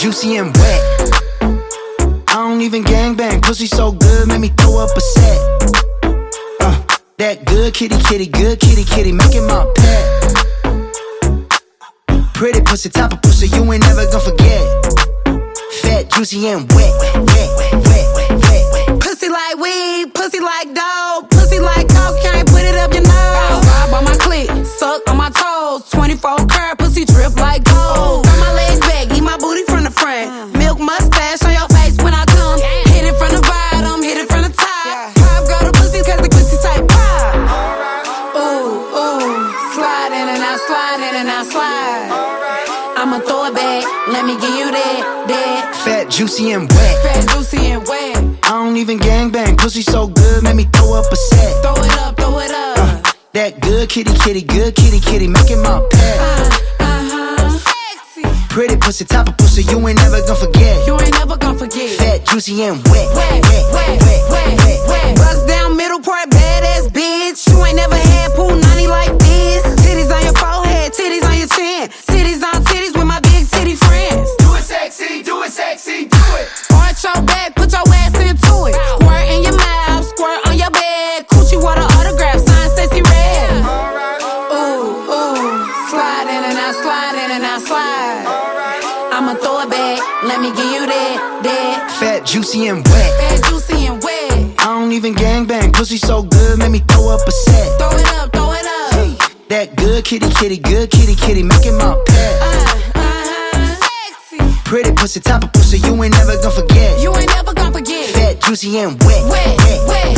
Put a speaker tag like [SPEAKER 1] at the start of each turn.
[SPEAKER 1] juicy and wet. I don't even gangbang, pussy so good, make me throw up a set. That good kitty, good kitty, making my pet. Pretty pussy, top of pussy, you ain't never gonna forget. Fat, juicy and wet.
[SPEAKER 2] Pussy like weed, pussy like dope, pussy like cocaine, put it up your nose. Ride on my clit, suck on my toes, 24 karat pussy drip like gold. Throw my legs back, eat my booty from the front. Milk mustache on your face when I come. Hit it from the bottom, hit it from the top. Pop girl the pussy cause the pussy type pop. Ooh, slide in and out, slide in and out, slide. I'ma throw it back, let me give you that.
[SPEAKER 1] Fat, juicy and wet.
[SPEAKER 2] Fat, juicy and wet.
[SPEAKER 1] I don't even gangbang, pussy so good, make me throw up a set.
[SPEAKER 2] Throw it up, throw it up.
[SPEAKER 1] That good kitty, good kitty, making my pet.
[SPEAKER 2] Sexy.
[SPEAKER 1] Pretty pussy, top of pussy, you ain't never gonna forget.
[SPEAKER 2] You ain't never gonna forget.
[SPEAKER 1] Fat, juicy and wet.
[SPEAKER 2] Bust down middle part, badass bitch. You ain't never had pool nanny like this. Titties on your forehead, titties on your chin. Titties on titties with my big titty friends.
[SPEAKER 3] Do it sexy, do it sexy, do it.
[SPEAKER 2] Arch your back, put your ass into it. Squirt in your mouth, squirt on your bed. Coochie water autograph, sign Stacey Red. Ooh, slide in and out, slide in and out, slide. I'ma throw it back, let me give you that.
[SPEAKER 1] Fat, juicy and wet.
[SPEAKER 2] Fat, juicy and wet.
[SPEAKER 1] I don't even gangbang, pussy so good, make me throw up a set.
[SPEAKER 2] Throw it up, throw it up.
[SPEAKER 1] That good kitty, good kitty, making my pet.
[SPEAKER 2] Sexy.
[SPEAKER 1] Pretty pussy, top of pussy, you ain't never gonna forget.
[SPEAKER 2] You ain't never gonna forget.
[SPEAKER 1] Fat, juicy and wet.